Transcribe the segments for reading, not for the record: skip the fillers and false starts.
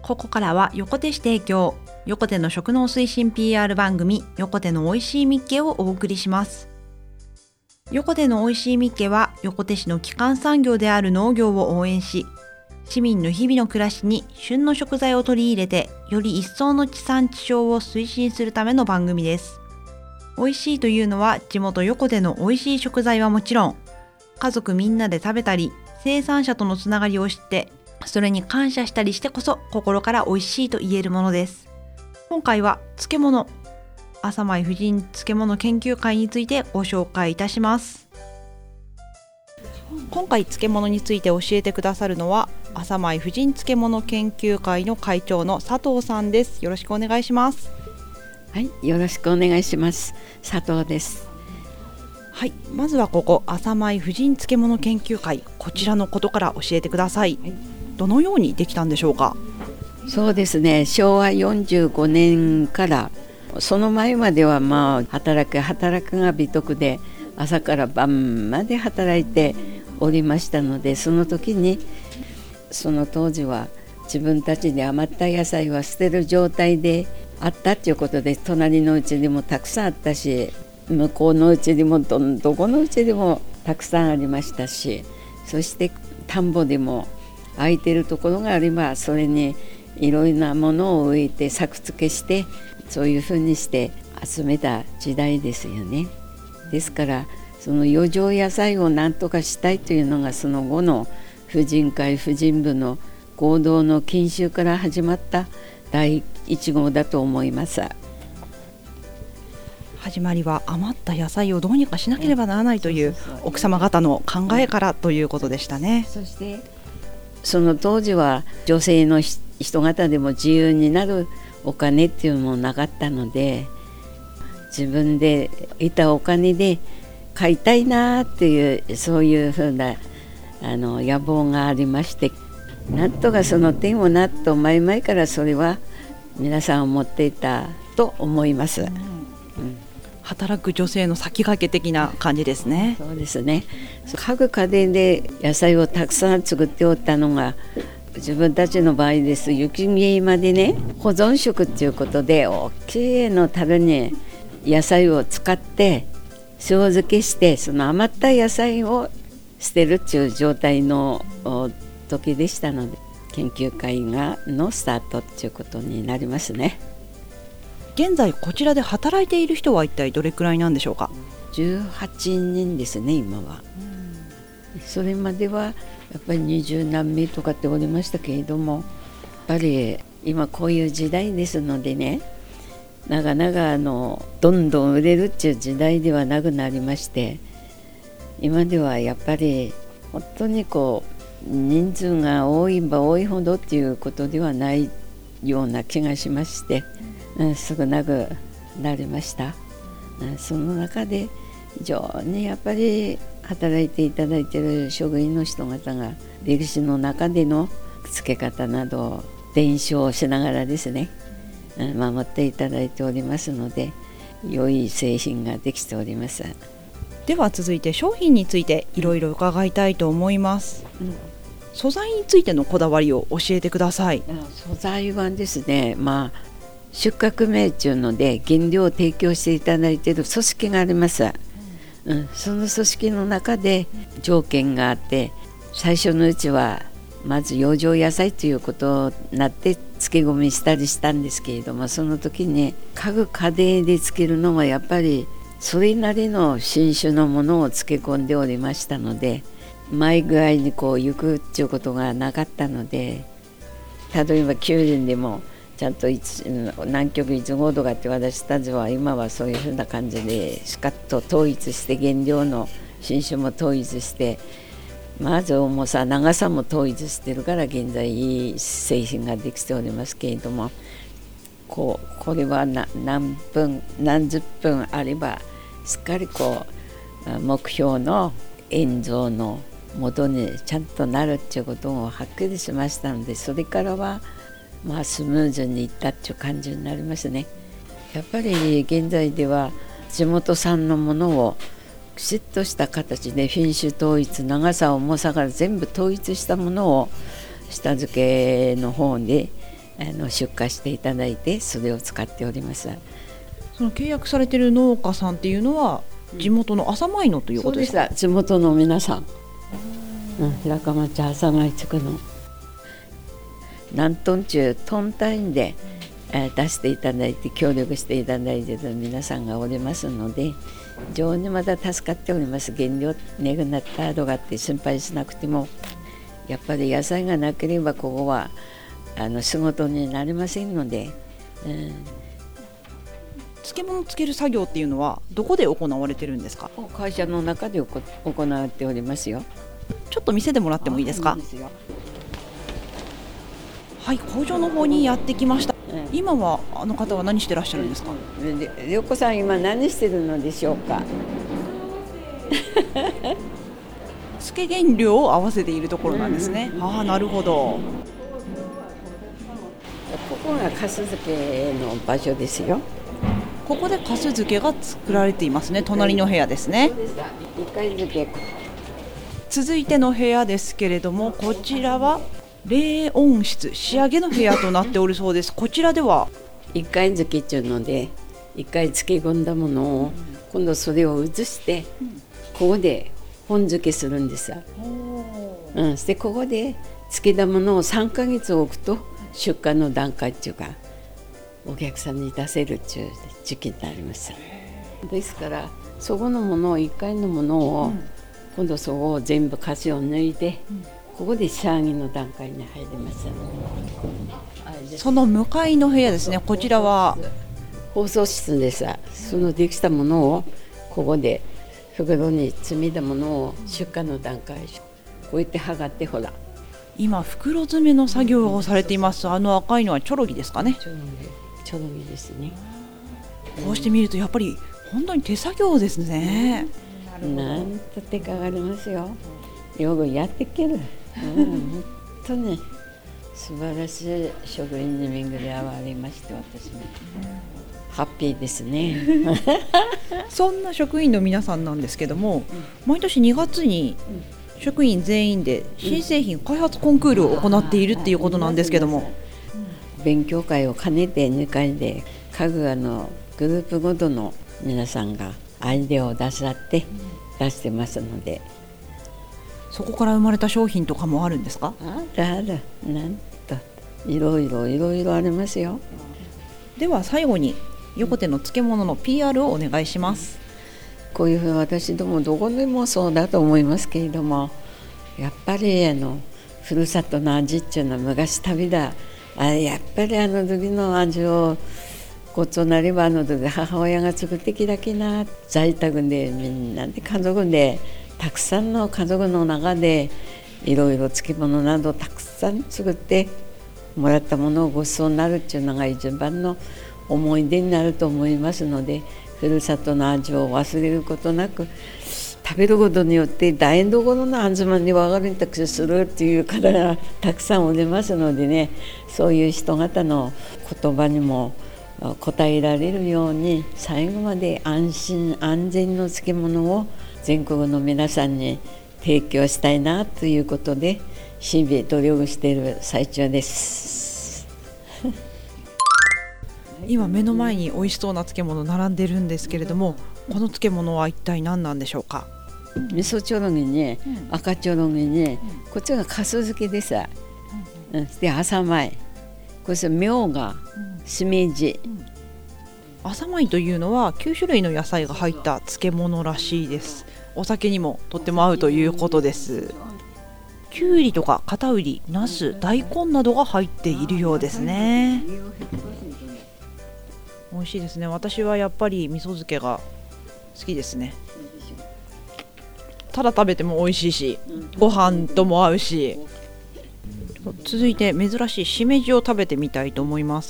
ここからは横手市提供、横手の食農推進 PR 番組、横手の美味しいみっけをお送りします。横手の美味しいみっけは、横手市の基幹産業である農業を応援し、市民の日々の暮らしに旬の食材を取り入れて、より一層の地産地消を推進するための番組です。美味しいというのは、地元横手の美味しい食材はもちろん、家族みんなで食べたり、生産者とのつながりを知って、それに感謝したりしてこそ心から美味しいと言えるものです。今回は漬物、朝舞婦人漬物研究会についてご紹介いたします。今回漬物について教えてくださるのは、朝舞婦人漬物研究会の会長の佐藤さんです。よろしくお願いします。 はい、よろしくお願いします。佐藤です。 はい、まずはここ朝舞婦人漬物研究会、こちらのことから教えてください。はい、どのようにできたんでしょうか。 そうですね、昭和45年からその前までは働くが美徳で、朝から晩まで働いておりましたので、その時にその当時は自分たちで余った野菜は捨てる状態であったということで、隣のうちにもたくさんあったし、向こうのうちにもどこのうちでもたくさんありましたし、そして田んぼでも空いてるところがあれば、それにいろいろなものを植えて作付けして、そういうふうにして集めた時代ですよね。ですからその余剰野菜を何とかしたいというのが、その後の婦人会婦人部の合同の研修から始まった第一号だと思います。 始まりは余った野菜をどうにかしなければならないという奥様方の考えからということでしたね。 そしてその当時は女性の人方でも自由になるお金っていうのもなかったので、自分で得たお金で買いたいなっていう、そういうふうな野望がありまして、なんとかその点をなと前々からそれは皆さん思っていたと思います。 働く女性の先駆け的な感じですね。 そうですね。各家庭で野菜をたくさん作っておったのが、自分たちの場合です。雪見までね、保存食っていうことで大きいの樽に野菜を使って塩漬けして、その余った野菜を捨てるっていう状態の時でしたので、研究会のスタートっていうことになりますね。 現在こちらで働いている人は一体どれくらいなんでしょうか。 18人ですね、今は。それまではやっぱり20何名とかっておりましたけれども、やっぱり今こういう時代ですのでね、なかなかどんどん売れるっていう時代ではなくなりまして、今ではやっぱり本当に人数が多いば多いほどっていうことではないような気がしまして、少なくなりました。その中で非常にやっぱり働いていただいている職員の人方が、歴史の中での付け方などを伝承しながらですね、守っていただいておりますので、良い製品ができております。 では続いて商品についていろいろ伺いたいと思います。素材についてのこだわりを教えてください。 素材はですね、出荷名というので原料を提供していただいている組織があります。その組織の中で条件があって、最初のうちはまず養生野菜ということになって漬け込みしたりしたんですけれども、その時に各家庭で漬けるのはやっぱりそれなりの新種のものを漬け込んでおりましたので、前具合に行くっていうことがなかったので、例えばきゅうりでもちゃんと南極1号とかって私たちは今はそういうふうな感じでしかっと統一して、原料の新種も統一して、まず重さ長さも統一してるから、現在いい製品ができておりますけれども、これは何十分あればしっかり目標の塩蔵の元にちゃんとなるっていうこともはっきりしましたので、それからはスムーズにいったっていう感じになりますね。やっぱり現在では地元産のものをきちっとした形で品種統一、長さ重さが全部統一したものを下付けの方で出荷していただいて、それを使っております。 その契約されている農家さんっていうのは地元の浅米のということですか？ そうです。地元の皆さん、平川町浅米地区の何トン中トン単位で、出していただいて協力していただいている皆さんがおりますので、非常にまだ助かっております。原料値がなったとかって心配しなくても、やっぱり野菜がなければここは仕事になりませんので、 漬物つける作業っていうのはどこで行われてるんですか？ 会社の中で行っておりますよ。 ちょっと見せてもらってもいいですか？はい、工場の方にやってきました。今はあの方は何してらっしゃるんですか？ りょうこさん、今何してるのでしょうか？ 漬け原料を合わせているところなんですね。なるほど。 ここが粕漬けの場所ですよ。 ここで粕漬けが作られていますね。隣の部屋ですね。 一回漬け。 続いての部屋ですけれども、こちらは冷温室、仕上げの部屋となっておるそうです。こちらでは一回漬けっていうので、一回漬け込んだものを今度それを移して、ここで本漬けするんですよ。でここで漬けたものを3ヶ月置くと出荷の段階っていうか、お客さんに出せるっていう時期になります。ですからそこのものを1回のものを、今度そこを全部kasiを抜いて、ここで仕上げの段階に入ります。 その向かいの部屋ですね。こちらは包装室です。そのできたものをここで袋に詰めたものを出荷の段階、こうやって剥がって、ほら今袋詰めの作業をされています。あの赤いのはチョロギですかね？ チョロギですね。 こうして見るとやっぱり本当に手作業ですね。 なんと手かかりますよ。よくやっていける。本当に素晴らしい職員に巡り合われまして、私もハッピーですね。 そんな職員の皆さんなんですけども、毎年2月に職員全員で新製品開発コンクールを行っているっていうことなんですけども、 勉強会を兼ねて2回で各グループごとの皆さんがアイデアを出してますので、 そこから生まれた商品とかもあるんですか？ あるなんといろいろありますよ。 では最後に横手の漬物の PR をお願いします。 こういうふうに私どもどこでもそうだと思いますけれども、やっぱりふるさとの味っていうのは昔旅だ。やっぱり時の味をごちそうなれば時母親が作ってきたきな、在宅でみんなで家族でたくさんの家族の中でいろいろ漬物などたくさん作ってもらったものをごちそうになるっていうのが一番の思い出になると思いますので、ふるさとの味を忘れることなく食べることによって台所の味まで分かるにたくするっていう方がたくさんおりますのでね、そういう人方の言葉にも応えられるように最後まで安心安全の漬物を全国の皆さんに提供したいなということで日々努力している最中です。 今目の前に美味しそうな漬物並んでるんですけれども、この漬物は一体何なんでしょうか？ 味噌チョロギに、赤チョロギに、こっちが粕漬けです。で浅米、これみょうが、しめじ。 浅米というのは9種類の野菜が入った漬物らしいです。お酒にもとっても合うということです。きゅうりとか片うり、なす、大根などが入っているようですね。美味しいですね。私はやっぱり味噌漬けが好きですね。ただ食べても美味しいし、ご飯とも合うし。続いて珍しいしめじを食べてみたいと思います。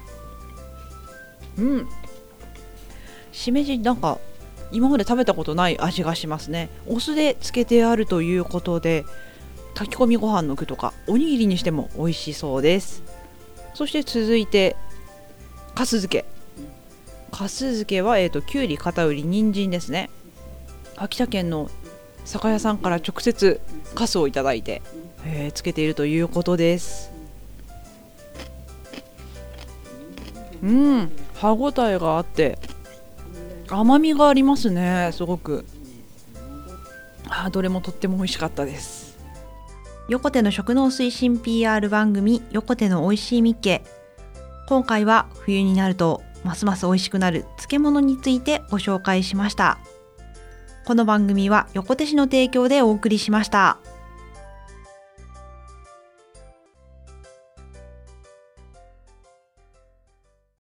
しめじなんか今まで食べたことない味がしますね。お酢で漬けてあるということで、炊き込みご飯の具とかおにぎりにしても美味しそうです。そして続いて粕漬け。粕漬けはきゅうり、片うり、人参ですね。秋田県の酒屋さんから直接粕をいただいて、漬けているということです。 歯ごたえがあって甘みがありますね。すごくどれもとっても美味しかったです。横手の食農推進 PR 番組横手のおいしいみっけ。今回は冬になるとますます美味しくなる漬物についてご紹介しました。この番組は横手市の提供でお送りしました。